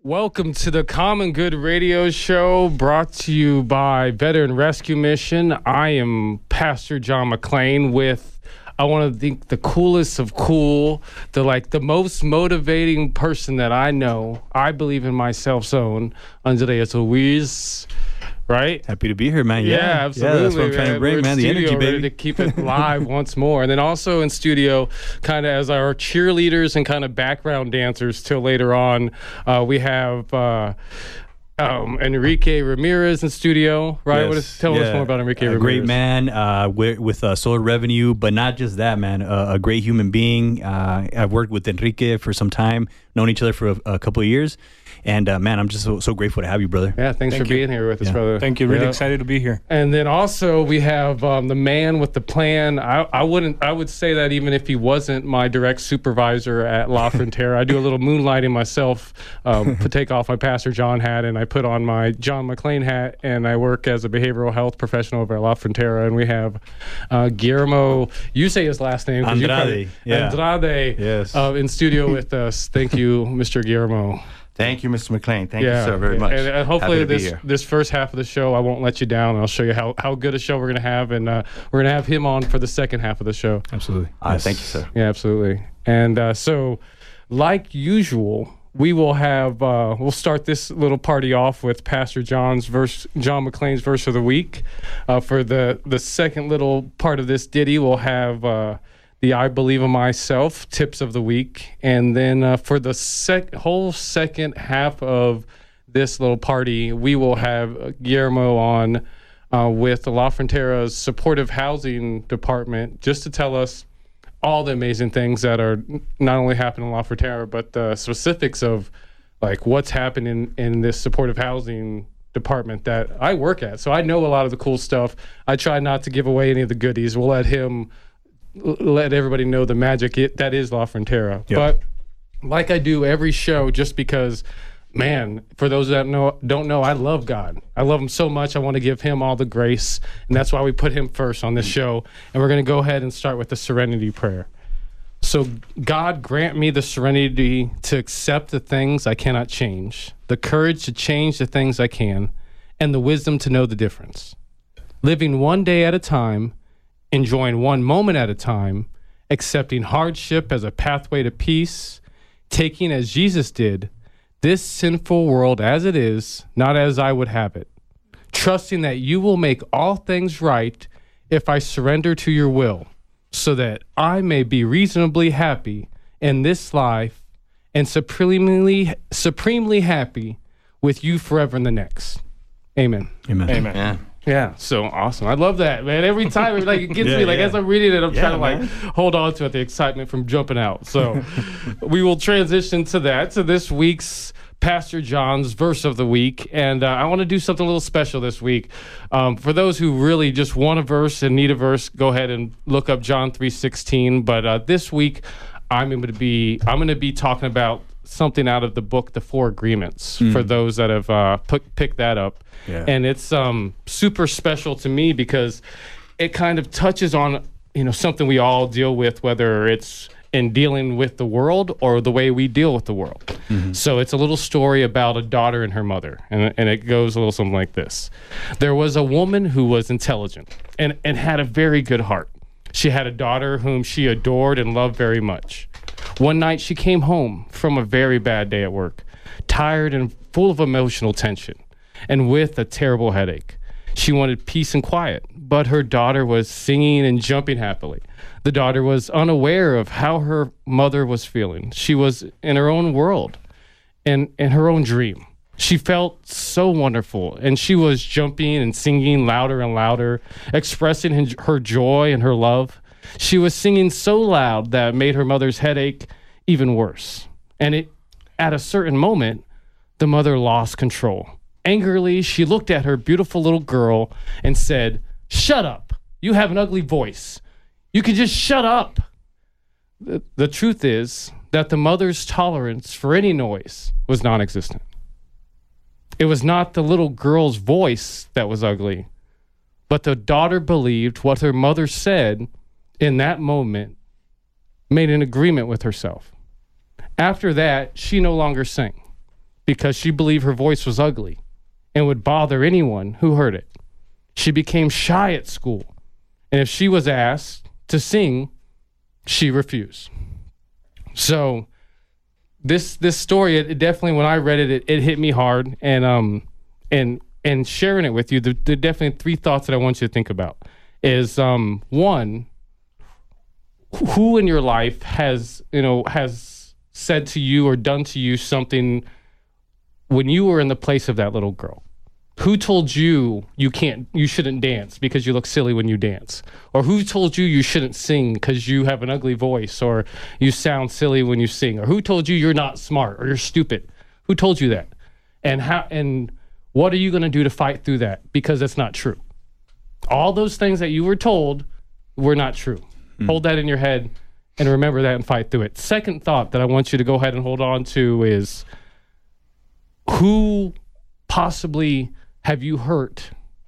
Welcome to the Common Good Radio Show, brought to you by Veteran Rescue Mission. I am Pastor John McClain with, I want to think, the coolest of cool, the most motivating person that I know. I believe in myself, zone, Andreas Luis. Right? Happy to be here, man. Yeah, absolutely. Yeah, that's what I'm trying to bring, man. The energy, baby. Ready to keep it live once more. And then also in studio, kind of as our cheerleaders and kind of background dancers till later on, we have Enrique Ramirez in studio, right? Yes, Tell us more about Enrique Ramirez. A great man with Solar Revenue, but not just that, man. A great human being. I've worked with Enrique for some time, known each other for a couple of years. And, man, I'm just so grateful to have you, brother. Yeah, thanks for being here with us, brother. Thank you. Really excited to be here. And then also we have the man with the plan. I would say that even if he wasn't my direct supervisor at La Frontera. I do a little moonlighting myself, take off my Pastor John hat, and I put on my John McClain hat, and I work as a behavioral health professional over at La Frontera. And we have Guillermo, you say his last name. Andrade. Andrade, yes. In studio with us. Thank you, Mr. Guillermo. Thank you, Mr. McClain. Thank you, sir, very much. And hopefully this first half of the show, I won't let you down. I'll show you how good a show we're going to have. And we're going to have him on for the second half of the show. Absolutely. Thank you, sir. Yeah, absolutely. And so, like usual, we will have, we'll start this little party off with Pastor John McClain's verse of the week. For the second little part of this ditty, we'll have the I Believe in Myself tips of the week. And then for the whole second half of this little party, we will have Guillermo on with La Frontera's supportive housing department, just to tell us all the amazing things that are not only happening in La Frontera, but the specifics of like what's happening in this supportive housing department that I work at. So I know a lot of the cool stuff. I try not to give away any of the goodies. We'll let everybody know the magic that is La Frontera. Yep. But like I do every show, just because, man, for those that don't know, I love God. I love him so much. I want to give him all the grace, and that's why we put him first on this show. And we're going to go ahead and start with the serenity prayer. So, God, grant me the serenity to accept the things I cannot change, the courage to change the things I can, and the wisdom to know the difference. Living one day at a time, enjoying one moment at a time, accepting hardship as a pathway to peace, taking as Jesus did, this sinful world as it is, not as I would have it, trusting that you will make all things right if I surrender to your will, so that I may be reasonably happy in this life and supremely happy with you forever in the next. Amen. Amen. Amen. Yeah. Yeah, so awesome. I love that, man. Every time it gets me, as I'm reading it, I'm trying to hold on to it, the excitement from jumping out. So we will transition to this week's Pastor John's verse of the week. And I want to do something a little special this week. For those who really just want a verse and need a verse, go ahead and look up John 3:16. But this week, I'm going to be talking about something out of the book, The Four Agreements, for those that have picked that up. Yeah. And it's super special to me because it kind of touches on, something we all deal with, whether it's in dealing with the world or the way we deal with the world. Mm-hmm. So it's a little story about a daughter and her mother. And it goes a little something like this. There was a woman who was intelligent and had a very good heart. She had a daughter whom she adored and loved very much. One night she came home from a very bad day at work, tired and full of emotional tension, and with a terrible headache. She wanted peace and quiet, but her daughter was singing and jumping happily. The daughter was unaware of how her mother was feeling. She was in her own world and in her own dream. She felt so wonderful, and she was jumping and singing louder and louder, expressing her joy and her love. She was singing so loud that it made her mother's headache even worse. And at a certain moment, the mother lost control. Angrily, she looked at her beautiful little girl and said, "Shut up. You have an ugly voice. You can just shut up." The truth is that the mother's tolerance for any noise was non-existent. It was not the little girl's voice that was ugly, but the daughter believed what her mother said in that moment made an agreement with herself. After that, she no longer sang. because she believed her voice was ugly and would bother anyone who heard it. She became shy at school, and if she was asked to sing, she refused. So this story, it definitely, when I read it, it hit me hard, and sharing it with you, there are definitely 3 thoughts that I want you to think about. Is one, who in your life has said to you or done to you something when you were in the place of that little girl? Who told you you shouldn't dance because you look silly when you dance? Or who told you you shouldn't sing because you have an ugly voice or you sound silly when you sing? Or who told you you're not smart or you're stupid? Who told you that? And what are you going to do to fight through that? Because that's not true. All those things that you were told were not true. Hold that in your head and remember that and fight through it. Second thought that I want you to go ahead and hold on to is, who possibly have you hurt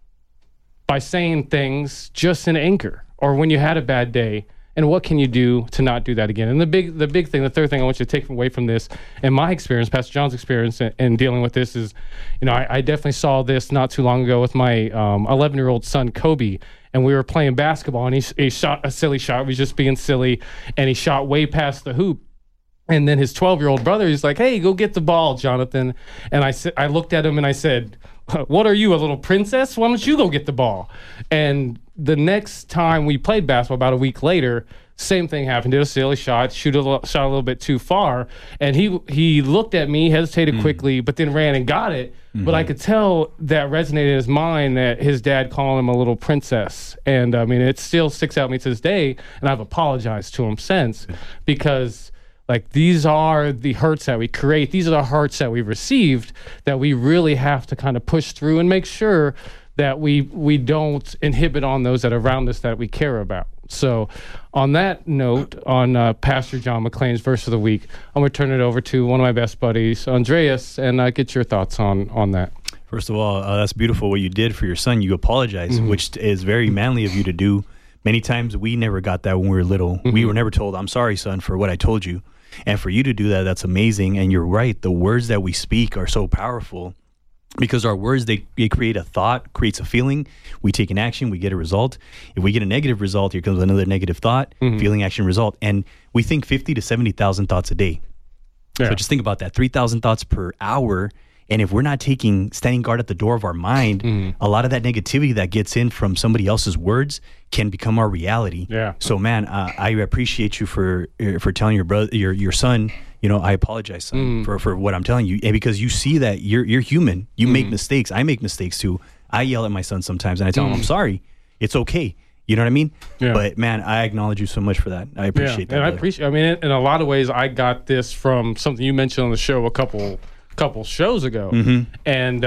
by saying things just in anger or when you had a bad day? And what can you do to not do that again? And the big thing, the third thing I want you to take away from this, and my experience, Pastor John's experience in dealing with this is, I definitely saw this not too long ago with my 11-year-old son, Kobe, and we were playing basketball, and he shot a silly shot. He was just being silly, and he shot way past the hoop. And then his 12-year-old brother, he's like, "Hey, go get the ball, Jonathan." And I looked at him and I said, "What are you, a little princess? Why don't you go get the ball?" And the next time we played basketball, about a week later, same thing happened. Did a silly shot, shot a little bit too far, and he looked at me, hesitated quickly, but then ran and got it. But I could tell that resonated in his mind, that his dad called him a little princess. And I mean, it still sticks out to me to this day, and I've apologized to him since, because these are the hurts that we create. These are the hurts that we received that we really have to kind of push through and make sure that we don't inhibit on those that are around us that we care about. So on that note, on Pastor John McClain's Verse of the Week, I'm going to turn it over to one of my best buddies, Andreas, and get your thoughts on that. First of all, that's beautiful what you did for your son. You apologize, which is very manly of you to do. Many times we never got that when we were little. We were never told, "I'm sorry, son, for what I told you." And for you to do that, that's amazing. And you're right. The words that we speak are so powerful, because our words, they create a thought, creates a feeling. We take an action, we get a result. If we get a negative result, here comes another negative thought, feeling, action, result. And we think 50 to 70,000 thoughts a day. Yeah. So just think about that, 3,000 thoughts per hour. And if we're not standing guard at the door of our mind, a lot of that negativity that gets in from somebody else's words can become our reality. Yeah. So, man, I appreciate you for telling your brother, your son, I apologize, son, for what I'm telling you, and because you see that you're human, you make mistakes. I make mistakes too. I yell at my son sometimes, and I tell him, "I'm sorry. It's okay." You know what I mean? Yeah. But man, I acknowledge you so much for that. I appreciate that. And I appreciate. I mean, in a lot of ways, I got this from something you mentioned on the show a couple shows ago, and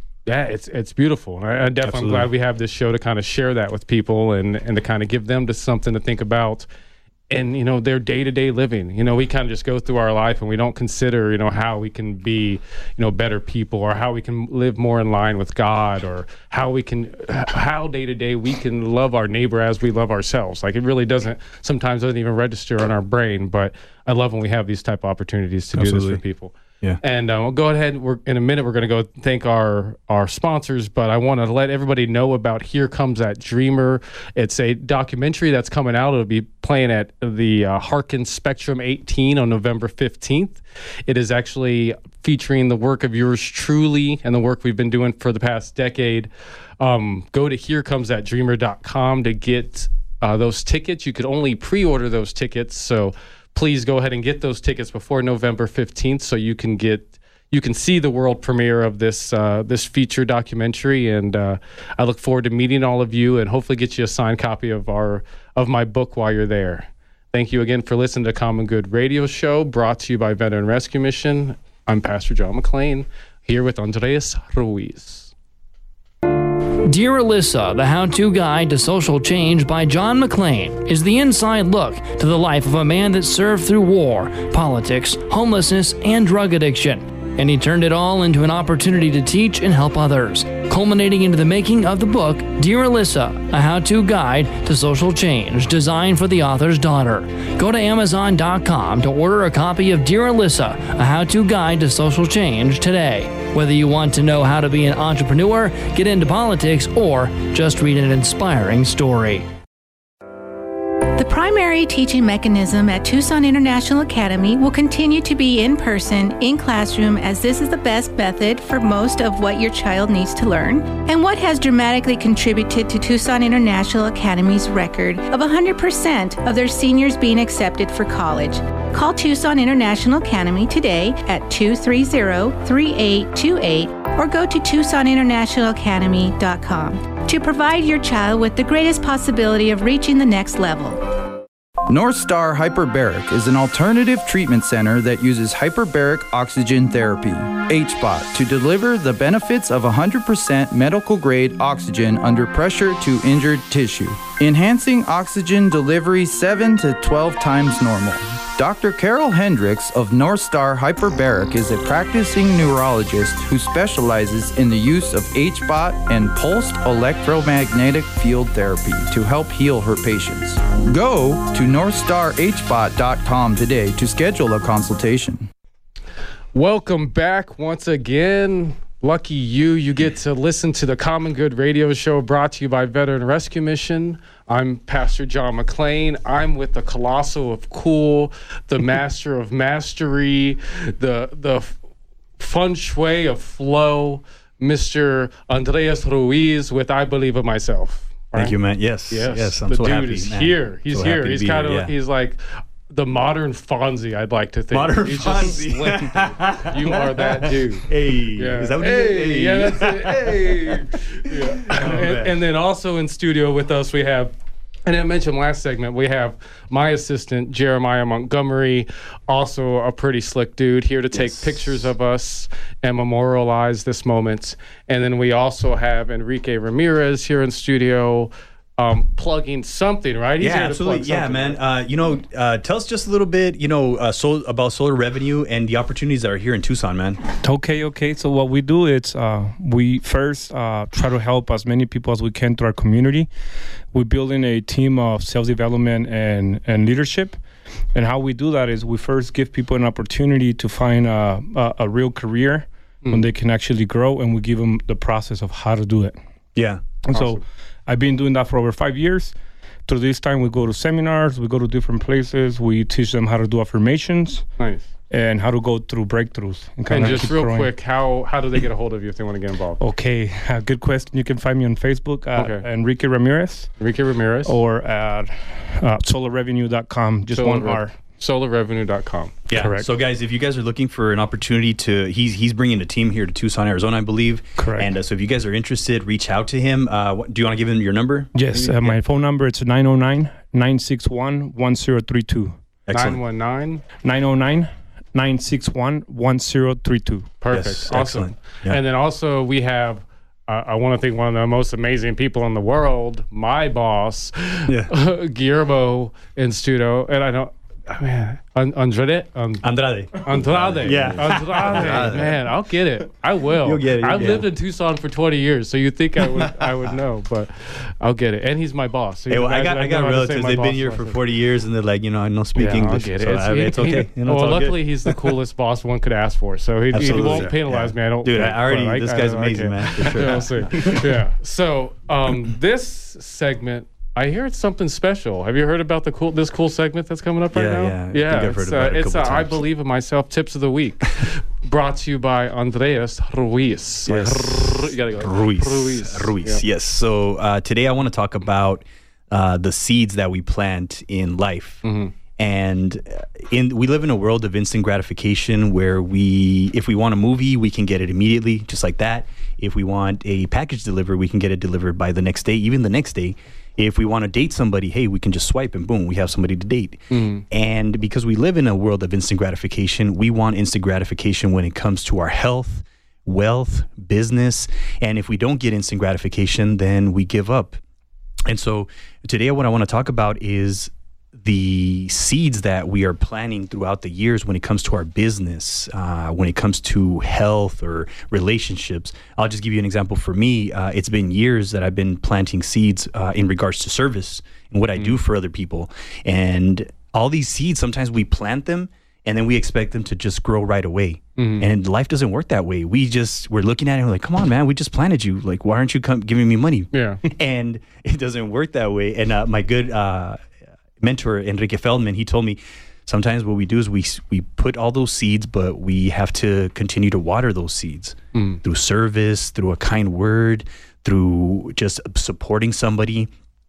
it's beautiful. And I definitely am glad we have this show to kind of share that with people and to kind of give them something to think about. And their day-to-day living. We kind of just go through our life and we don't consider how we can be better people, or how we can live more in line with God, or how day-to-day we can love our neighbor as we love ourselves. It really sometimes doesn't even register on our brain. But I love when we have these type of opportunities to do this for people. Yeah. And we'll go ahead. In a minute, we're going to go thank our sponsors, but I want to let everybody know about Here Comes That Dreamer. It's a documentary that's coming out. It'll be playing at the Harkins Spectrum 18 on November 15th. It is actually featuring the work of yours truly and the work we've been doing for the past decade. Go to herecomesthatdreamer.com to get those tickets. You could only pre-order those tickets, so please go ahead and get those tickets before November 15th so you can see the world premiere of this feature documentary. And I look forward to meeting all of you and hopefully get you a signed copy of my book while you're there. Thank you again for listening to Common Good Radio Show, brought to you by Veteran Rescue Mission. I'm Pastor John McClain, here with Andreas Ruiz. Dear Alyssa, the how-to guide to social change by John McClain is the inside look to the life of a man that served through war, politics, homelessness, and drug addiction. And he turned it all into an opportunity to teach and help others. culminating into the making of the book Dear Alyssa, a how-to guide to social change, designed for the author's daughter. Go to Amazon.com to order a copy of Dear Alyssa, a how-to guide to social change today. Whether you want to know how to be an entrepreneur, get into politics, or just read an inspiring story. The primary teaching mechanism at Tucson International Academy will continue to be in person, in classroom, as this is the best method for most of what your child needs to learn, and what has dramatically contributed to Tucson International Academy's record of 100% of their seniors being accepted for college. Call Tucson International Academy today at 230-3828 or go to TucsonInternationalAcademy.com to provide your child with the greatest possibility of reaching the next level. North Star Hyperbaric is an alternative treatment center that uses hyperbaric oxygen therapy, HBOT, to deliver the benefits of 100% medical-grade oxygen under pressure to injured tissue, enhancing oxygen delivery 7 to 12 times normal. Dr. Carol Hendricks of North Star Hyperbaric is a practicing neurologist who specializes in the use of HBOT and pulsed electromagnetic field therapy to help heal her patients. Go to NorthstarHBOT.com today to schedule a consultation. Welcome back once again. Lucky you get to listen to the Common Good Radio Show brought to you by Veteran Rescue Mission. I'm Pastor John McClain. I'm with the Colossal of Cool, the Master of Mastery, the Feng Shui of Flow, Mr. Andreas Ruiz with I Believe in Myself. Right? Thank you, man. Yes. I'm the so dude happy. Is man. here. He's so here. He's kind of he's like the modern Fonzie, I'd like to think. Modern He's Fonzie. Just slim, dude. You are that dude. Hey. Yeah. Is that what hey. Yeah, that's it. Hey. Yeah. And then also in studio with us we have, and I mentioned last segment, we have my assistant, Jeremiah Montgomery, also a pretty slick dude, here to take pictures of us and memorialize this moment. And then we also have Enrique Ramirez here in studio, plugging something, right? He's absolutely. Yeah, man. Tell us just a little bit, about solar revenue and the opportunities that are here in Tucson, man. Okay. So what we do is we first try to help as many people as we can through our community. We're building a team of self-development and leadership. And how we do that is we first give people an opportunity to find a real career when they can actually grow, and we give them the process of how to do it. Yeah. And so I've been doing that for over 5 years. Through this time, we go to seminars, we go to different places, we teach them how to do affirmations. Nice. And how to go through breakthroughs. And just real quick, how do they get a hold of you if they want to get involved? Okay, good question. You can find me on Facebook at Enrique Ramirez. Or at solarrevenue.com, just one R. Solarrevenue.com. Yeah. Correct. So, guys, if you guys are looking for an opportunity he's bringing a team here to Tucson, Arizona, I believe. Correct. And so if you guys are interested, reach out to him. Do you want to give him your number? Yes. My phone number, it's 909-961-1032. Excellent. 909-961-1032. Perfect. Yes, awesome. Excellent. Yeah. And then also we have, I want to think one of the most amazing people in the world, my boss, Guillermo in studio. And I don't, Andrade. Yeah. Andrade. Man, I'll get it. I will. You'll get it. I've lived in Tucson for 20 years, so you'd think I would know, but I'll get it. And he's my boss. So hey, well, I got relatives. They've been here for 40 years, and they're like, I don't speak English. I'll get it. So it's okay. Luckily, he's the coolest boss one could ask for, so he won't penalize me. I don't. Dude, this guy's amazing, man. For sure. We'll see. Yeah. So this segment, I hear it's something special. Have you heard about this cool segment that's coming up right now? Yeah. I think I've heard about it a couple times. I Believe in Myself Tips of the Week, brought to you by Andreas Ruiz. Yes. You gotta go. Ruiz. Yes. So today I want to talk about the seeds that we plant in life. Mm-hmm. And we live in a world of instant gratification where if we want a movie, we can get it immediately, just like that. If we want a package delivered, we can get it delivered by the next day, even the next day. If we want to date somebody, hey, we can just swipe and boom, we have somebody to date. Mm. And because we live in a world of instant gratification, we want instant gratification when it comes to our health, wealth, business. And if we don't get instant gratification, then we give up. And so today what I want to talk about is the seeds that we are planting throughout the years when it comes to our business, when it comes to health or relationships. I'll just give you an example. For me, it's been years that I've been planting seeds in regards to service and what I do for other people. And all these seeds, sometimes we plant them and then we expect them to just grow right away. And life doesn't work that way. We're looking at it and we're like, come on, man, we just planted you. Like, why aren't you giving me money? Yeah. And it doesn't work that way. And my good mentor, Enrique Feldman, he told me sometimes what we do is we put all those seeds, but we have to continue to water those seeds through service, through a kind word, through just supporting somebody.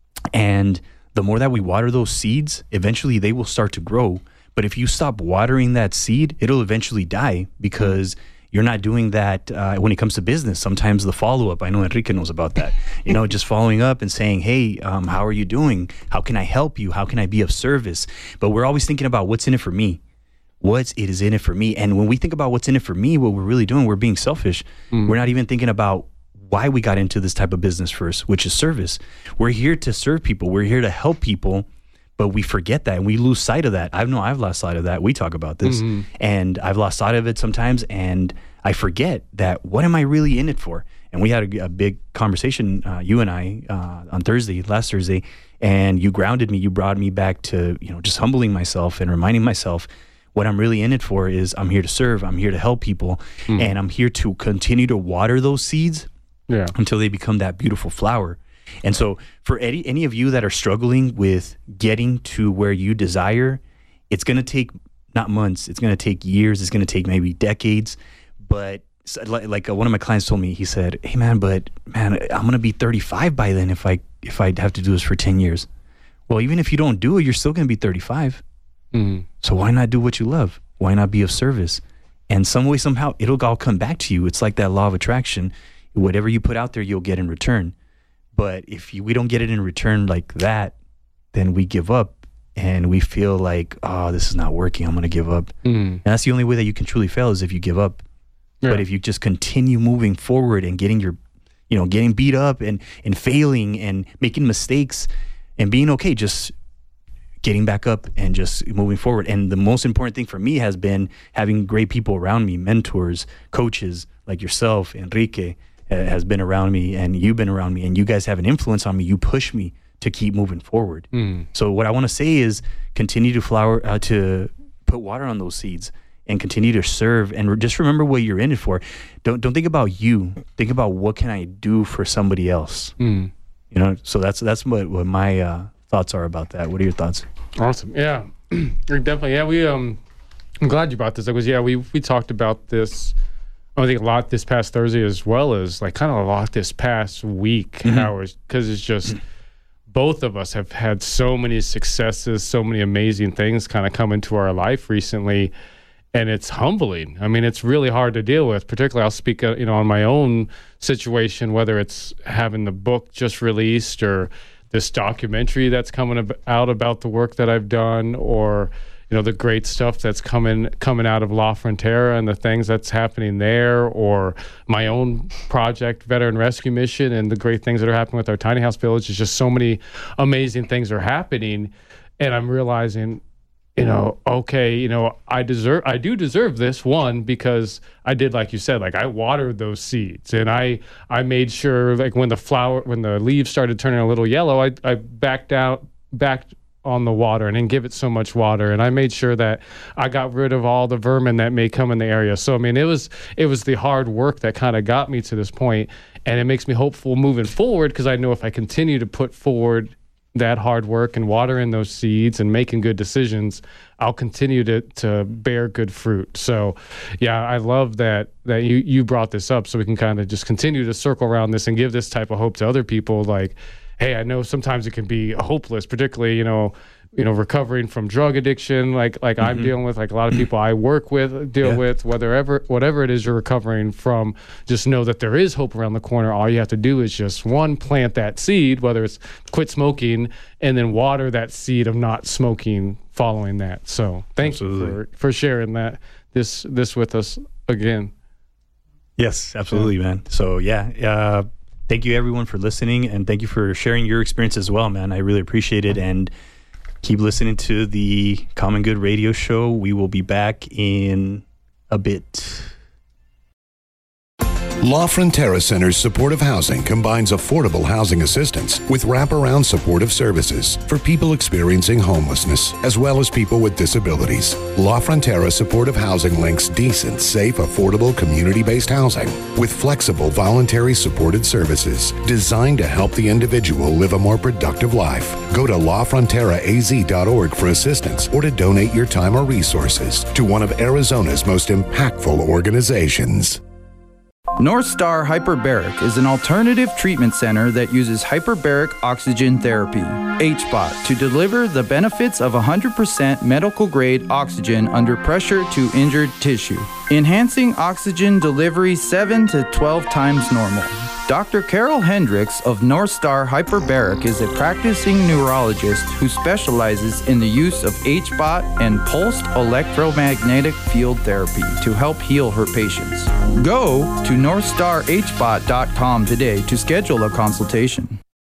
And the more that we water those seeds, eventually they will start to grow. But if you stop watering that seed, it'll eventually die because you're not doing that when it comes to business. Sometimes the follow-up, I know Enrique knows about that, just following up and saying, hey, how are you doing? How can I help you? How can I be of service? But we're always thinking about what's in it for me. What is in it for me? And when we think about what's in it for me, what we're really doing, we're being selfish. We're not even thinking about why we got into this type of business first, which is service. We're here to serve people. We're here to help people. But we forget that and we lose sight of that. I've lost sight of that. We talk about this and I've lost sight of it sometimes. And I forget that what am I really in it for? And we had a big conversation, you and I, on last Thursday, and you grounded me. You brought me back to, just humbling myself and reminding myself what I'm really in it for is I'm here to serve. I'm here to help people. And I'm here to continue to water those seeds until they become that beautiful flower. And so for any of you that are struggling with getting to where you desire, it's going to take not months, it's going to take years, it's going to take maybe decades. But like one of my clients told me, he said, hey man, I'm going to be 35 by then if I have to do this for 10 years. Well, even if you don't do it, you're still going to be 35. So why not do what you love? Why not be of service? And some way, somehow, it'll all come back to you. It's like that law of attraction. Whatever you put out there, you'll get in return. But if we don't get it in return like that, then we give up and we feel like, oh, this is not working. I'm going to give up. And that's the only way that you can truly fail is if you give up. Yeah. But if you just continue moving forward and getting getting beat up and failing and making mistakes and being okay, just getting back up and just moving forward. And the most important thing for me has been having great people around me, mentors, coaches like yourself, Enrique, has been around me, and you've been around me, and you guys have an influence on me. You push me to keep moving forward. So what I want to say is continue to put water on those seeds and continue to serve, and just remember what you're in it for. Don't think about you. Think about what can I do for somebody else. So that's what my thoughts are about that. What are your thoughts? Awesome. Yeah, definitely. Yeah, we I'm glad you brought this up because we talked about this. I think a lot this past Thursday as well as like kind of a lot this past week, Howard, because it's just both of us have had so many successes, so many amazing things kind of come into our life recently, and it's humbling. I mean, it's really hard to deal with. Particularly, I'll speak on my own situation, whether it's having the book just released or this documentary that's coming out about the work that I've done, or the great stuff that's coming out of La Frontera and the things that's happening there, or my own project, Veteran Rescue Mission, and the great things that are happening with our tiny house village. It's just so many amazing things are happening, and I'm realizing, I do deserve this one because I did, like you said, like I watered those seeds, and I made sure, like when the leaves started turning a little yellow, I backed on the water and didn't give it so much water, and I made sure that I got rid of all the vermin that may come in the area. So I mean, it was the hard work that kind of got me to this point, and it makes me hopeful moving forward because I know if I continue to put forward that hard work and watering those seeds and making good decisions, I'll continue to bear good fruit. So yeah, I love that you brought this up so we can kind of just continue to circle around this and give this type of hope to other people. Like, hey, I know sometimes it can be hopeless, particularly, recovering from drug addiction, like I'm dealing with, like a lot of people I work with deal with, whatever it is you're recovering from. Just know that there is hope around the corner. All you have to do is just plant that seed, whether it's quit smoking, and then water that seed of not smoking following that. So thank you for sharing this with us again. Yes, absolutely, man. So thank you everyone for listening, and thank you for sharing your experience as well, man. I really appreciate it. And Keep listening to the Common Good Radio Show. We will be back in a bit. La Frontera Center's supportive housing combines affordable housing assistance with wraparound supportive services for people experiencing homelessness, as well as people with disabilities. La Frontera supportive housing links decent, safe, affordable, community-based housing with flexible, voluntary supported services designed to help the individual live a more productive life. Go to lafronteraaz.org for assistance or to donate your time or resources to one of Arizona's most impactful organizations. North Star Hyperbaric is an alternative treatment center that uses hyperbaric oxygen therapy, HBOT, to deliver the benefits of 100% medical-grade oxygen under pressure to injured tissue, enhancing oxygen delivery 7 to 12 times normal. Dr. Carol Hendricks of North Star Hyperbaric is a practicing neurologist who specializes in the use of HBOT and pulsed electromagnetic field therapy to help heal her patients. Go to northstarhbot.com today to schedule a consultation.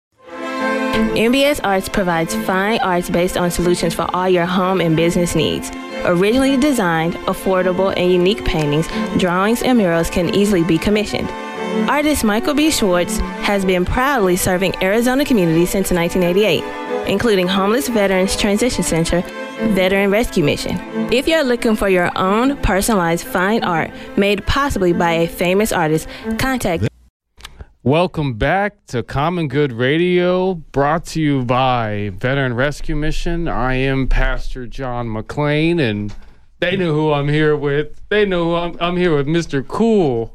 MBS Arts provides fine arts based on solutions for all your home and business needs. Originally designed, affordable, and unique paintings, drawings, and murals can easily be commissioned. Artist Michael B. Schwartz has been proudly serving Arizona communities since 1988, including Homeless Veterans Transition Center, Veteran Rescue Mission. If you're looking for your own personalized fine art made possibly by a famous artist, contact. Welcome back to Common Good Radio, brought to you by Veteran Rescue Mission. I am Pastor John McClain, and they know who I'm here with. They know who I'm here with, Mr. Cool.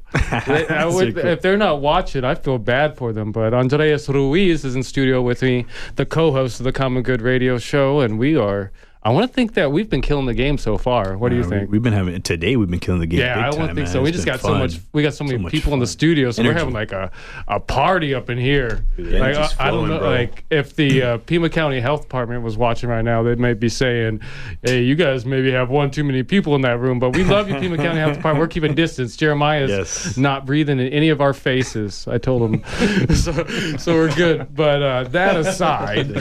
If they're not watching, I feel bad for them. But Andreas Ruiz is in studio with me, the co-host of the Common Good Radio Show, and I want to think that we've been killing the game so far. What do you think? We've been killing the game. Yeah, big I want to think man. so. We It's just been got fun. we got so many people in the studio, so we're having like a party up in here. Like, I don't know, bro. like if the Pima County Health Department was watching right now, they might be saying, "Hey, you guys maybe have one too many people in that room." But we love you, Pima County Health Department. We're keeping distance. Jeremiah's not breathing in any of our faces. I told him, so we're good. But that aside,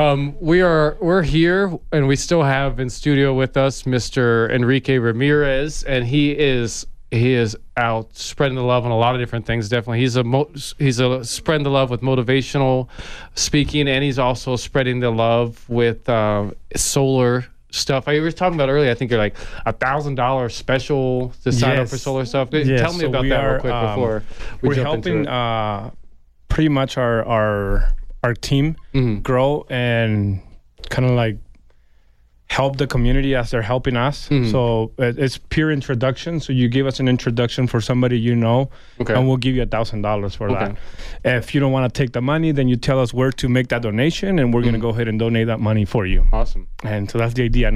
we're here, and we still have in studio with us Mr. Enrique Ramirez, and he is out spreading the love on a lot of different things. Definitely, he's a spreading the love with motivational speaking, and he's also spreading the love with solar stuff. I was talking about earlier. I think you're like $1,000 special to sign up for solar stuff. Tell me about that real quick before we jump into it. We're helping pretty much our team grow and kind of like help the community as they're helping us. So it's pure introduction. So you give us an introduction for somebody you know, and we'll give you $1,000 for that. If you don't want to take the money, then you tell us where to make that donation, and we're going to go ahead and donate that money for you. Awesome. And so that's the idea.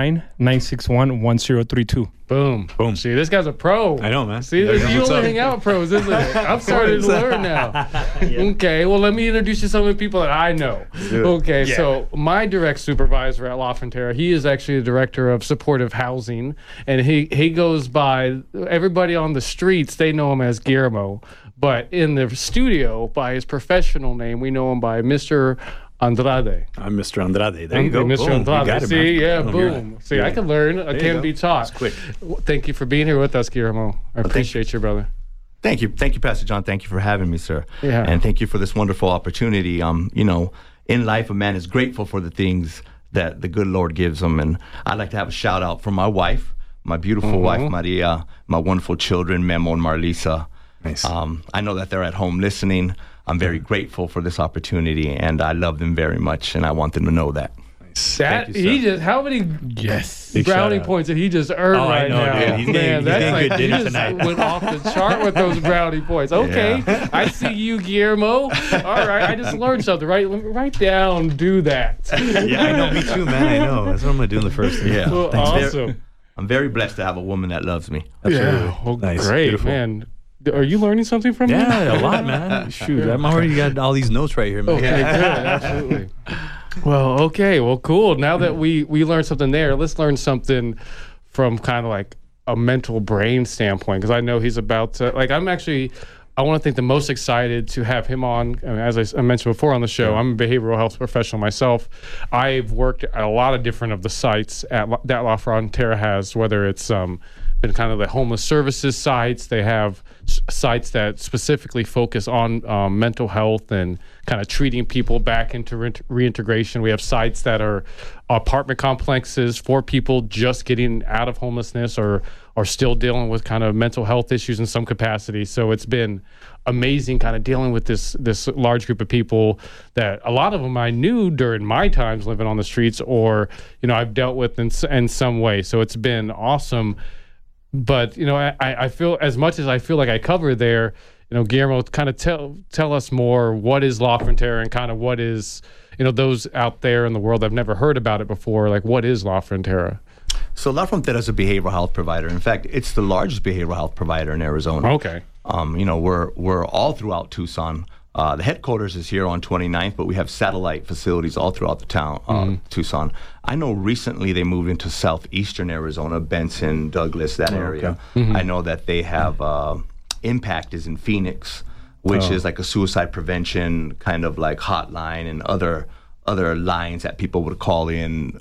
909-961-1032. Boom. See, this guy's a pro. I know, man. See, you only hang out with pros, isn't it? I'm starting to learn now. Okay, well, let me introduce you to some of the people that I know. Okay, so my direct supervisor at La Frontera, he is actually the director of supportive housing, and he goes by, everybody on the streets, they know him as Guillermo, but in the studio, by his professional name, we know him by Mr. Andrade. I'm Mr. Andrade. There you go. Mr. Boom. Andrade. You got it, See, man. boom. See, I can learn. I can be taught. That's quick. Thank you for being here with us, Guillermo. I appreciate you, brother. Thank you, Pastor John. Thank you for having me, sir. Yeah. And thank you for this wonderful opportunity. In life, a man is grateful for the things that the good Lord gives him. And I'd like to have a shout out for my wife, my beautiful wife, Maria, my wonderful children, Memo and Marlisa. Nice. I know that they're at home listening. I'm very grateful for this opportunity, and I love them very much, and I want them to know that. That how many brownie points did he just earn right now? Dude. He's getting good dinner he just tonight. went off the chart with those brownie points. Okay, I see you, Guillermo. All right, I just learned something. Write down, do that. Yeah, I know. Me too, man. I know. That's what I'm gonna do in the first thing. Yeah. Well, awesome. I'm very blessed to have a woman that loves me. Yeah, well, Nice. great, Beautiful. man. Are you learning something from me? Yeah, a lot, man. Shoot, I'm already got all these notes right here, man. Okay, good, absolutely. Well, okay, well, cool. Now that we learned something there, let's learn something from kind of like a mental brain standpoint, because I know he's about to, like, I'm actually I want to think the most excited to have him on. I mean, as I mentioned before on the show, I'm a behavioral health professional myself. I've worked at a lot of different of the sites that La Frontera has, whether it's been kind of the homeless services sites. They have sites that specifically focus on mental health and kind of treating people back into reintegration. We have sites that are apartment complexes for people just getting out of homelessness or still dealing with kind of mental health issues in some capacity. So it's been amazing kind of dealing with this large group of people that a lot of them I knew during my times living on the streets, or, you know, I've dealt with in some way. So it's been awesome. But, you know, I feel, as much as I feel like I cover there, you know, Guillermo, kind of tell us more, what is La Frontera and kind of what is, you know, those out there in the world that have never heard about it before, like, what is La Frontera? So La Frontera is a behavioral health provider. In fact, it's the largest behavioral health provider in Arizona. Okay. You know, we're all throughout Tucson. The headquarters is here on 29th, but we have satellite facilities all throughout the town, Tucson. I know recently they moved into southeastern Arizona, Benson, Douglas, that area. Okay. I know that they have Impact is in Phoenix, which is like a suicide prevention kind of like hotline and other lines that people would call in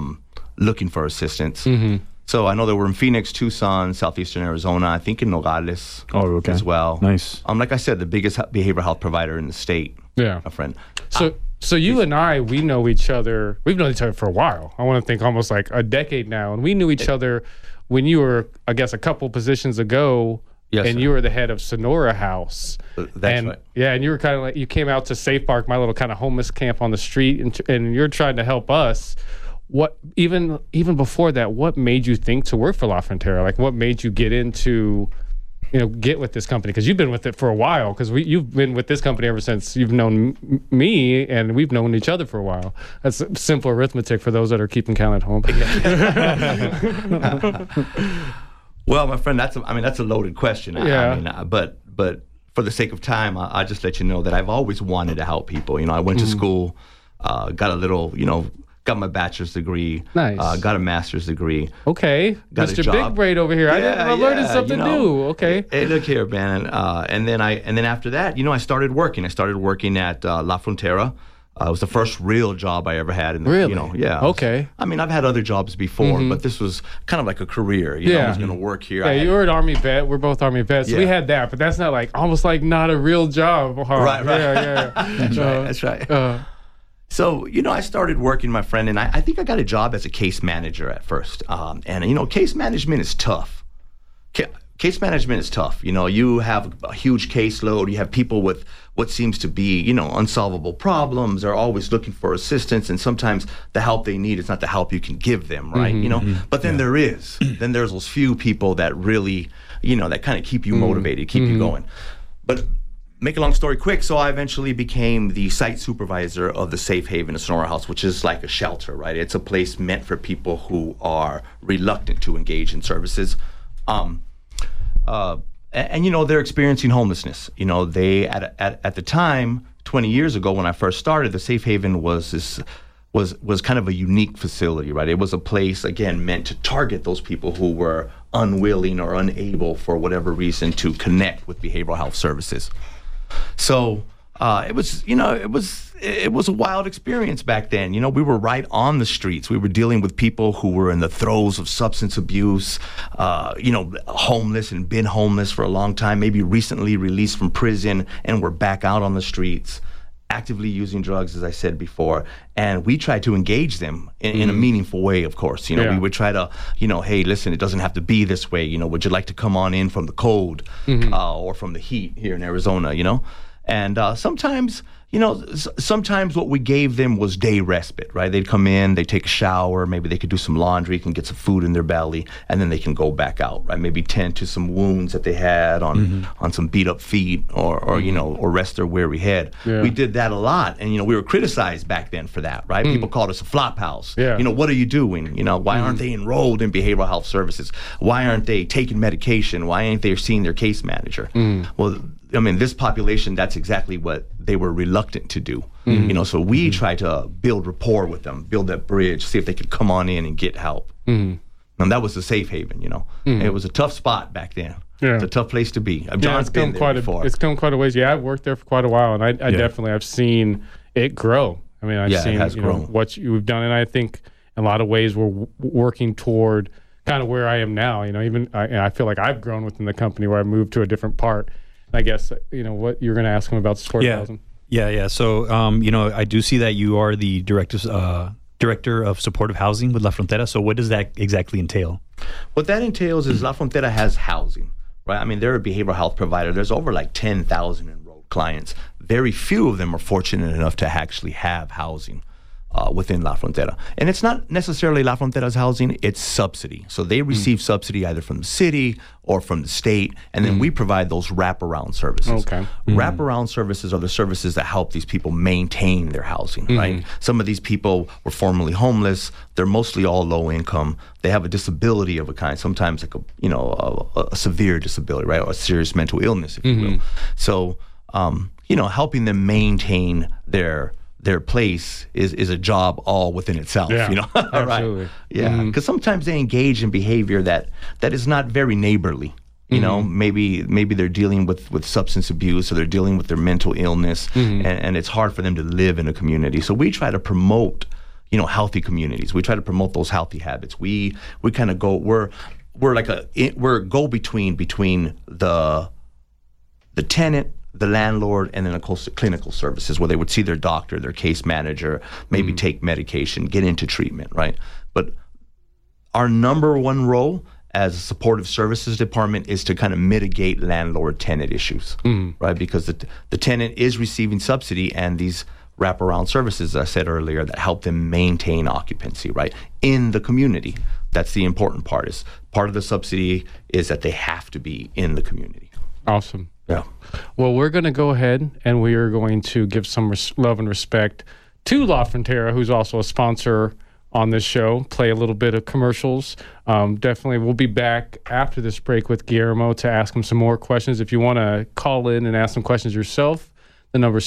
looking for assistance. So I know that we're in Phoenix, Tucson, southeastern Arizona, I think in Nogales as well. Nice. Like I said, the biggest behavioral health provider in the state. Yeah. My friend. So you and I, we know each other. We've known each other for a while. I want to think almost like a decade now. And we knew each other when you were, I guess, a couple positions ago. Yes, and sir. you were the head of Sonora House. That's right. Yeah, and you were kind of like, you came out to Safe Park, my little kind of homeless camp on the street, and you're trying to help us. What even before that, what made you think to work for La Frontera? Like, what made you get into, you know, get with this company? Because you've been with it for a while. Because you've been with this company ever since you've known me, and we've known each other for a while. That's simple arithmetic for those that are keeping count at home. Well, my friend, that's a loaded question. Yeah. But for the sake of time, I'll just let you know that I've always wanted to help people. You know, I went to school, got a little, you know, got my bachelor's degree. Nice. Got a master's degree. Okay. Got Mr. a job. Big Braid over here. I'm learning something new. Okay. Hey, look here, man. And then after that, you know, I started working. at La Frontera. It was the first real job I ever had. Really? You know, yeah. Okay. I mean, I've had other jobs before, but this was kind of like a career. You know, I was going to work here. Yeah, you were an Army vet. We're both Army vets. So we had that, but that's not like, almost like not a real job. Right. Yeah. That's right. So, you know, I started working, my friend, and I think I got a job as a case manager at first. And, you know, case management is tough. Case management is tough. You know, you have a huge caseload. You have people with what seems to be, you know, unsolvable problems. They're always looking for assistance, and sometimes the help they need is not the help you can give them, right? You know, but then there's those few people that really, you know, that kind of keep you motivated, keep you going. But make a long story quick, so I eventually became the site supervisor of the Safe Haven Sonora House, which is like a shelter, right? It's a place meant for people who are reluctant to engage in services. And you know, they're experiencing homelessness. You know, they at the time, 20 years ago when I first started, the Safe Haven was kind of a unique facility, right? It was a place, again, meant to target those people who were unwilling or unable for whatever reason to connect with behavioral health services. So it was a wild experience back then. You know, we were right on the streets. We were dealing with people who were in the throes of substance abuse, you know, homeless and been homeless for a long time, maybe recently released from prison and were back out on the streets, actively using drugs, as I said before. And we tried to engage them in a meaningful way, of course. You know, we would try to, you know, hey, listen, it doesn't have to be this way. You know, would you like to come on in from the cold or from the heat here in Arizona, you know? And sometimes what we gave them was day respite, right? They'd come in, they'd take a shower, maybe they could do some laundry, can get some food in their belly, and then they can go back out, right? Maybe tend to some wounds that they had on some beat up feet or you know, or rest their weary head. Yeah. We did that a lot, and, you know, we were criticized back then for that, right? People called us a flop house. Yeah. You know, what are you doing? You know, why aren't they enrolled in behavioral health services? Why aren't they taking medication? Why ain't they seeing their case manager? Well, I mean, this population, that's exactly what they were reluctant to do. You know, so we try to build rapport with them, build that bridge, see if they could come on in and get help. And that was a safe haven, you know. It was a tough spot back then. Yeah. It's a tough place to be. John's been there before. It's come quite a ways. Yeah, I've worked there for quite a while, and I definitely I've seen it grow. I mean, I've seen what you've done, and I think in a lot of ways we're working toward kind of where I am now. You know, even I feel like I've grown within the company where I moved to a different part. I guess what you're going to ask him about supportive housing. Yeah. So I do see that you are the director of supportive housing with La Frontera. So what does that exactly entail? What that entails is La Frontera has housing, right? I mean, they're a behavioral health provider. There's over like 10,000 enrolled clients. Very few of them are fortunate enough to actually have housing within La Frontera. And it's not necessarily La Frontera's housing, it's subsidy. So they receive subsidy either from the city or from the state, and then we provide those wraparound services. Okay. Wraparound services are the services that help these people maintain their housing, right? Some of these people were formerly homeless. They're mostly all low income. They have a disability of a kind, sometimes like a severe disability, right? Or a serious mental illness, if you will. So, helping them maintain their place is a job all within itself, Absolutely. Right? Yeah, because sometimes they engage in behavior that is not very neighborly. Maybe they're dealing with substance abuse, or they're dealing with their mental illness, and it's hard for them to live in a community. So we try to promote, healthy communities. We try to promote those healthy habits. We kind of we're a go-between between the tenant, the landlord, and then of course the clinical services, where they would see their doctor, their case manager, maybe take medication, get into treatment, right? But our number one role as a supportive services department is to kind of mitigate landlord-tenant issues, right? Because the tenant is receiving subsidy, and these wraparound services, as I said earlier, that help them maintain occupancy, right, in the community. That's the important part. Is part of the subsidy is that they have to be in the community. Awesome. Yeah. Well, we're going to go ahead and we are going to give some love and respect to La Frontera, who's also a sponsor on this show, play a little bit of commercials. Definitely, we'll be back after this break with Guillermo to ask him some more questions. If you want to call in and ask some questions yourself, the number is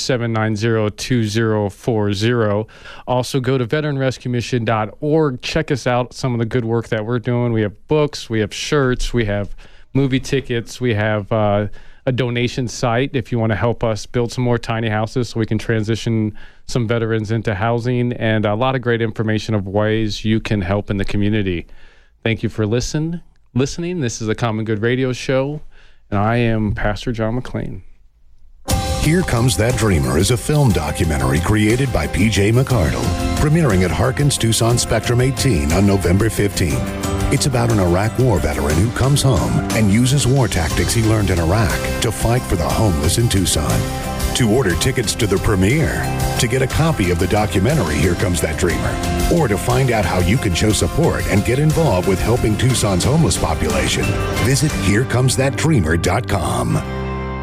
790-2040. Also, go to veteranrescuemission.org. Check us out, some of the good work that we're doing. We have books, we have shirts, we have movie tickets, we have a donation site if you want to help us build some more tiny houses so we can transition some veterans into housing, and a lot of great information of ways you can help in the community. Thank you for listening. This is a Common Good Radio Show, and I am Pastor John McClain. Here Comes That Dreamer is a film documentary created by P.J. McCardle, premiering at Harkins Tucson Spectrum 18 on November 15. It's about an Iraq war veteran who comes home and uses war tactics he learned in Iraq to fight for the homeless in Tucson. To order tickets to the premiere, to get a copy of the documentary Here Comes That Dreamer, or to find out how you can show support and get involved with helping Tucson's homeless population, visit HereComesThatDreamer.com.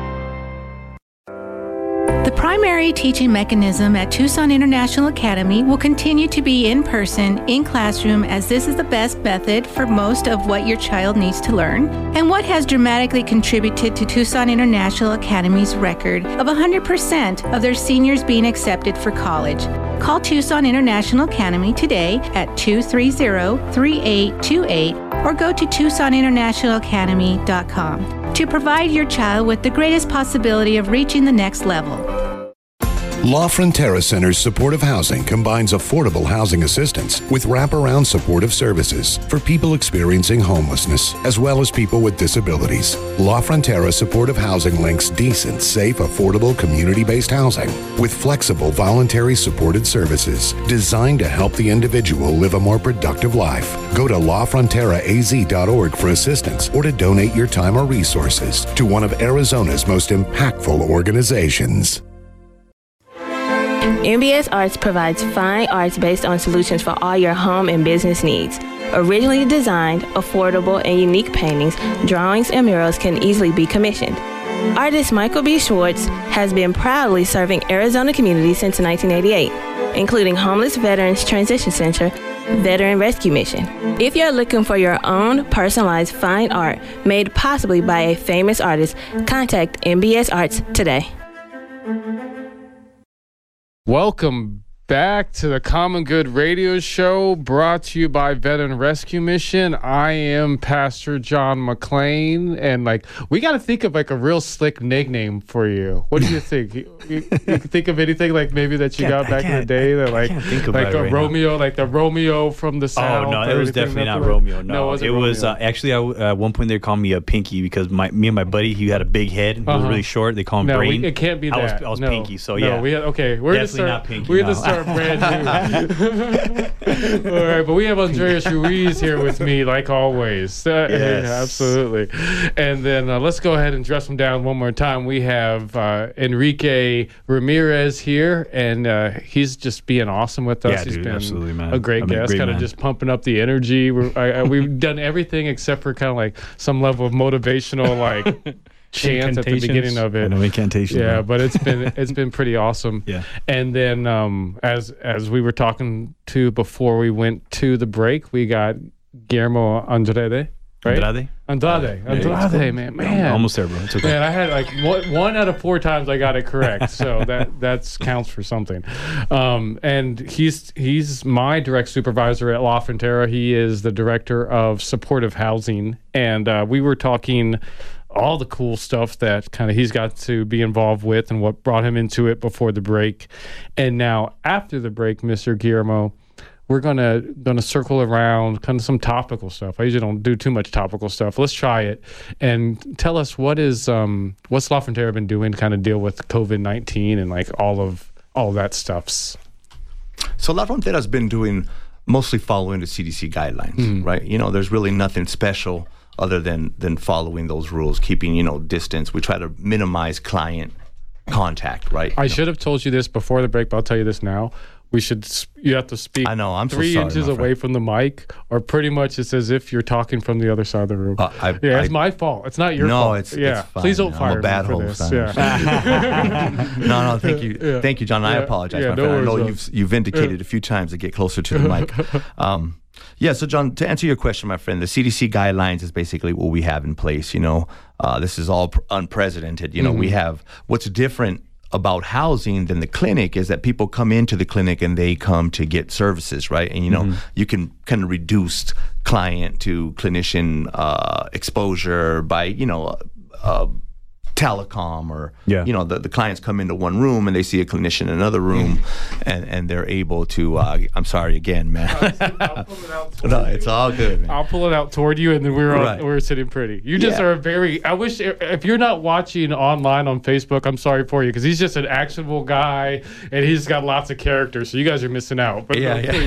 The primary teaching mechanism at Tucson International Academy will continue to be in person, in classroom, as this is the best method for most of what your child needs to learn, and what has dramatically contributed to Tucson International Academy's record of 100% of their seniors being accepted for college. Call Tucson International Academy today at 230-3828 or go to TucsonInternationalAcademy.com to provide your child with the greatest possibility of reaching the next level. La Frontera Center's supportive housing combines affordable housing assistance with wraparound supportive services for people experiencing homelessness, as well as people with disabilities. La Frontera supportive housing links decent, safe, affordable, community-based housing with flexible, voluntary supported services designed to help the individual live a more productive life. Go to LaFronteraAZ.org for assistance or to donate your time or resources to one of Arizona's most impactful organizations. MBS Arts provides fine arts based on solutions for all your home and business needs. Originally designed, affordable, and unique paintings, drawings, and murals can easily be commissioned. Artist Michael B. Schwartz has been proudly serving Arizona communities since 1988, including Homeless Veterans Transition Center, Veteran Rescue Mission. If you're looking for your own personalized fine art made possibly by a famous artist, contact MBS Arts today. Welcome back to the Common Good Radio Show, brought to you by Veteran Rescue Mission. I am Pastor John McClain, and we got to think of a real slick nickname for you. What do you think? you think of anything maybe that you got back in the day that Romeo, the Romeo from the South? Oh no, it was definitely not Romeo. No, it was actually at one point they called me a Pinky because me and my buddy, he had a big head, he was really short. They call him Brain. It can't be that. I was Pinky, so yeah. We're gonna start. We're gonna start brand new. All right, but we have Andreas Ruiz here with me, like always. Yes. Yeah, absolutely. And then let's go ahead and dress him down one more time. We have Enrique Ramirez here, and he's just being awesome with us. He's been absolutely, man. A great guest, kind of just pumping up the energy. We've done everything except for kind of some level of motivational chants at the beginning of it. Incantation. Yeah, but it's been pretty awesome. Yeah. And then as we were talking to before we went to the break, we got Guillermo Andrade. Right? Andrade, man. Almost there, bro. It's okay. Man, I had one out of 4 times I got it correct, so that counts for something. And he's my direct supervisor at La Frontera. He is the director of supportive housing, and we were talking all the cool stuff that kind of he's got to be involved with and what brought him into it before the break. And now after the break, Mr. Guillermo, we're gonna circle around kind of some topical stuff. I usually don't do too much topical stuff. Let's try it and tell us what's La Frontera been doing to kind of deal with COVID-19 and all of that stuffs. So La Frontera's been doing mostly following the CDC guidelines, right? There's really nothing special other than following those rules, keeping, distance. We try to minimize client contact, right? I should have told you this before the break, but I'll tell you this now. You have to speak I know, I'm 3 inches away from the mic, or pretty much it's as if you're talking from the other side of the room. It's my fault. It's not your fault. No, it's fine. Please don't fire me for this. No, thank you. Yeah. Thank you, John. I apologize, my friend. I know you've indicated a few times to get closer to the mic. So John, to answer your question, my friend, the CDC guidelines is basically what we have in place. This is all unprecedented. We have what's different about housing than the clinic is that people come into the clinic and they come to get services, right? And you can kind of reduce client to clinician exposure by telecom or the clients come into one room and they see a clinician in another room and they're able to I'm sorry again, man. I'll pull it out no, it's all good, man. I'll pull it out toward you and then we're sitting pretty. You just are I wish if you're not watching online on Facebook, I'm sorry for you because he's just an actionable guy and he's got lots of characters, so you guys are missing out. But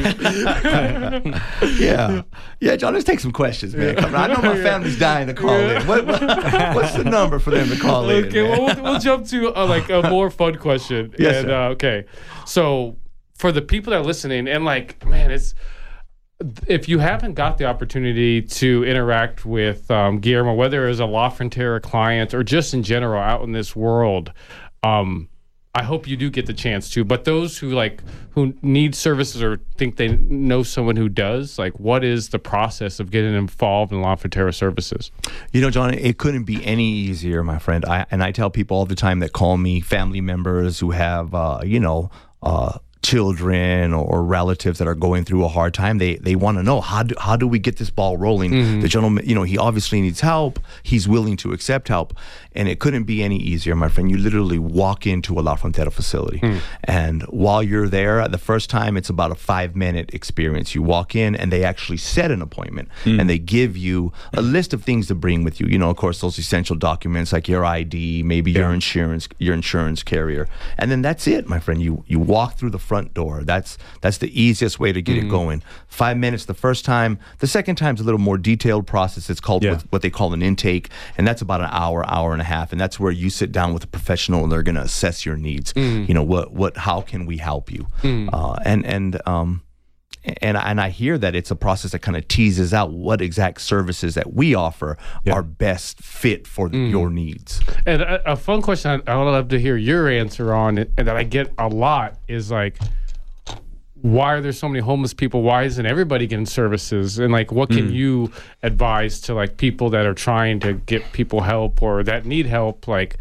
John, let's take some questions, man. Come on. I know my family's dying to call in. What's the number for them to call? Okay, well, we'll jump to a more fun question. Yes, okay. So for the people that are listening, and man, if you haven't got the opportunity to interact with Guillermo, whether as a La Frontera client or just in general out in this world, I hope you do get the chance to. But those who need services or think they know someone who does, what is the process of getting involved in La Frontera services? John, it couldn't be any easier, my friend. I tell people all the time that call me, family members who have, children or relatives that are going through a hard time, they want to know how do we get this ball rolling. The gentleman, he obviously needs help. He's willing to accept help, and it couldn't be any easier, my friend. You literally walk into a La Frontera facility, and while you're there, the first time it's about a 5-minute experience. You walk in, and they actually set an appointment, and they give you a list of things to bring with you. Of course, those essential documents like your ID, maybe your insurance carrier, and then that's it, my friend. You walk through the front door. That's the easiest way to get it going. 5 minutes the first time. The second time's a little more detailed process. It's called what they call an intake, and that's about an hour and a half, and that's where you sit down with a professional and they're going to assess your needs. How can we help you? And I hear that it's a process that kind of teases out what exact services that we offer are best fit for your needs. And a fun question I would love to hear your answer on, and that I get a lot, is why are there so many homeless people? Why isn't everybody getting services? And what can you advise to people that are trying to get people help or that need help?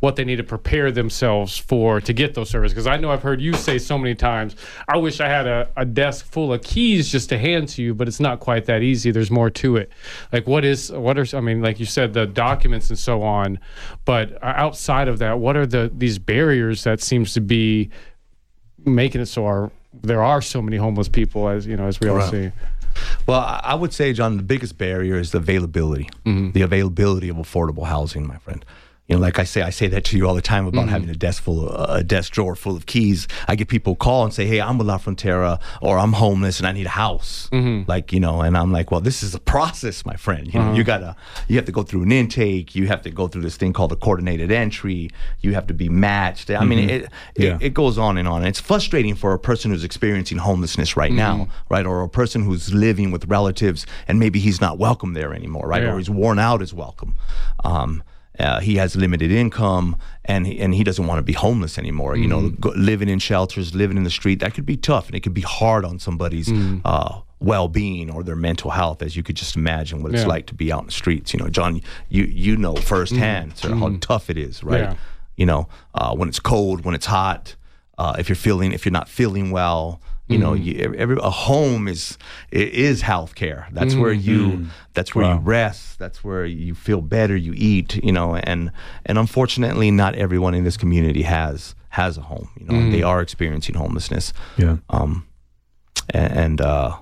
what they need to prepare themselves for to get those services. Because I know I've heard you say so many times, I wish I had a desk full of keys just to hand to you, but it's not quite that easy. There's more to it. Like like you said, the documents and so on, but outside of that, what are these barriers that seems to be making it so there are so many homeless people, as we all see? Well, I would say, John, the biggest barrier is the availability, the availability of affordable housing, my friend. Like I say that to you all the time about having a desk drawer full of keys. I get people call and say, "Hey, I'm with La Frontera, or I'm homeless and I need a house." And I'm like, "Well, this is a process, my friend. You have to go through an intake. You have to go through this thing called a coordinated entry. You have to be matched. I mean, it goes on and on. And it's frustrating for a person who's experiencing homelessness right now, right, or a person who's living with relatives and maybe he's not welcome there anymore, right, or he's worn out his welcome." He has limited income, and he doesn't want to be homeless anymore. Living in shelters, living in the street, that could be tough, and it could be hard on somebody's well-being or their mental health, as you could just imagine what it's like to be out in the streets. John, you know firsthand how tough it is, right? When it's cold, when it's hot, if you're not feeling well. A home is healthcare. That's where you rest. That's where you feel better. You eat. And unfortunately, not everyone in this community has a home. And they are experiencing homelessness. Yeah. And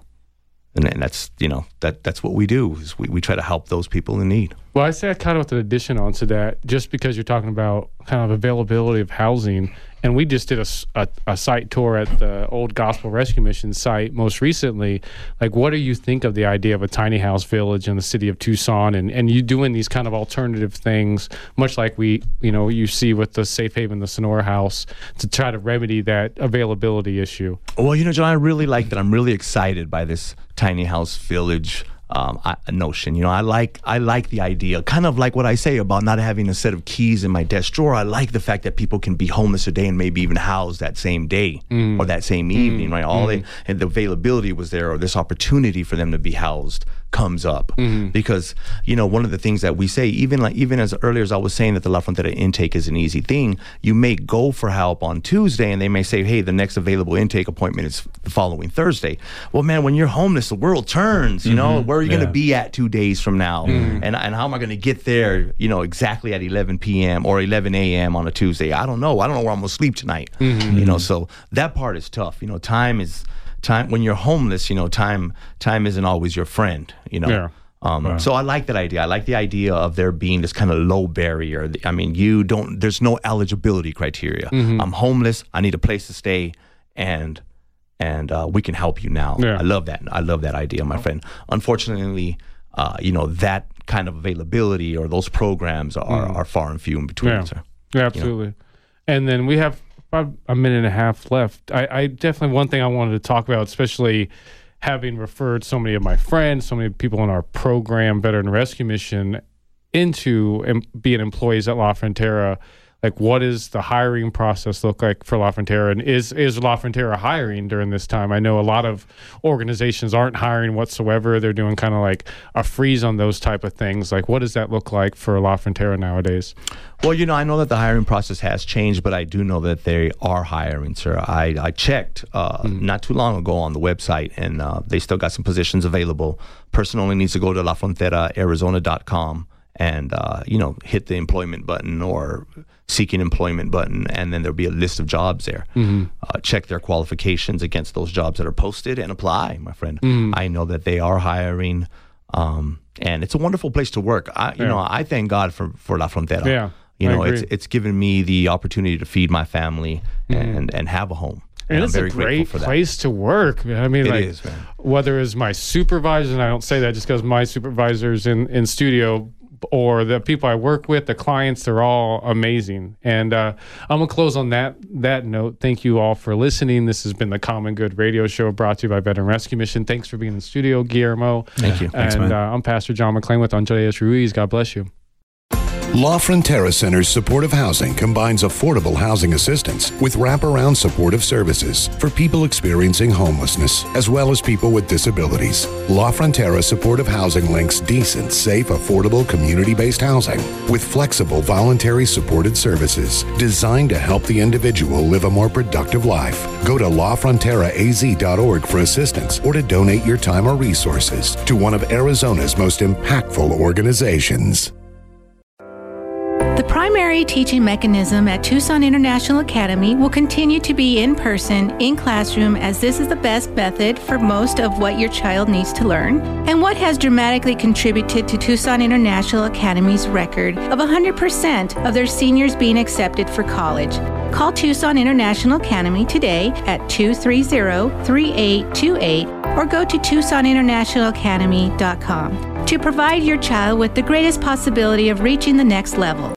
that's that's what we do, is we try to help those people in need. Well, I say kind of with an addition onto that, just because you're talking about kind of availability of housing, and we just did a site tour at the old Gospel Rescue Mission site most recently. Like, what do you think of the idea of a tiny house village in the city of Tucson, and you doing these kind of alternative things, much like you see with the Safe Haven, the Sonora House, to try to remedy that availability issue? Well, John, I really like that. I'm really excited by this tiny house village notion. I like the idea, kind of like what I say about not having a set of keys in my desk drawer. I like the fact that people can be homeless a day and maybe even housed that same day or that same evening, right? And the availability was there, or this opportunity for them to be housed comes up because one of the things that we say, even as earlier as I was saying that the La Frontera intake is an easy thing, you may go for help on Tuesday and they may say, hey, the next available intake appointment is the following Thursday. Well, man, when you're homeless, the world turns. Where are you going to be at 2 days from now? And how am I going to get there exactly at 11 p.m. or 11 a.m. on a Tuesday? I don't know where I'm going to sleep tonight. So that part is tough. Time when you're homeless, time isn't always your friend, So I like that idea. I like the idea of there being this kind of low barrier. I mean, there's no eligibility criteria. I'm homeless. I need a place to stay, and we can help you now. I love that. I love that idea, my friend. Unfortunately, that kind of availability or those programs are far and few in between. Yeah, absolutely. And then we have about a minute and a half left. I definitely, one thing I wanted to talk about, especially having referred so many of my friends, so many people in our program, Veteran Rescue Mission, into being employees at La Frontera. Like, what does the hiring process look like for La Frontera? And is La Frontera hiring during this time? I know a lot of organizations aren't hiring whatsoever. They're doing kind of like a freeze on those type of things. Like, what does that look like for La Frontera nowadays? Well, I know that the hiring process has changed, but I do know that they are hiring, sir. I checked not too long ago on the website, and they still got some positions available. Person only needs to go to lafrontera.arizona.com and, hit the employment button or seeking employment button, and then there'll be a list of jobs there. Check their qualifications against those jobs that are posted and apply, my friend. I know that they are hiring, and it's a wonderful place to work. I thank God for La Frontera. It's given me the opportunity to feed my family and have a home. And it's a great place to work. I mean, it is, man. Whether it's my supervisor, and I don't say that just because my supervisor's in studio, or the people I work with, the clients, they're all amazing. And I'm going to close on that note. Thank you all for listening. This has been the Common Good Radio Show, brought to you by Veteran Rescue Mission. Thanks for being in the studio, Guillermo. Thank you. And Thanks, man. I'm Pastor John McClain with Andreas Ruiz. God bless you. La Frontera Center's supportive housing combines affordable housing assistance with wraparound supportive services for people experiencing homelessness, as well as people with disabilities. La Frontera supportive housing links decent, safe, affordable, community-based housing with flexible, voluntary supported services designed to help the individual live a more productive life. Go to lafronteraaz.org for assistance or to donate your time or resources to one of Arizona's most impactful organizations. The primary teaching mechanism at Tucson International Academy will continue to be in person, in classroom, as this is the best method for most of what your child needs to learn, and what has dramatically contributed to Tucson International Academy's record of 100% of their seniors being accepted for college. Call Tucson International Academy today at 230-3828 or go to TucsonInternationalAcademy.com to provide your child with the greatest possibility of reaching the next level.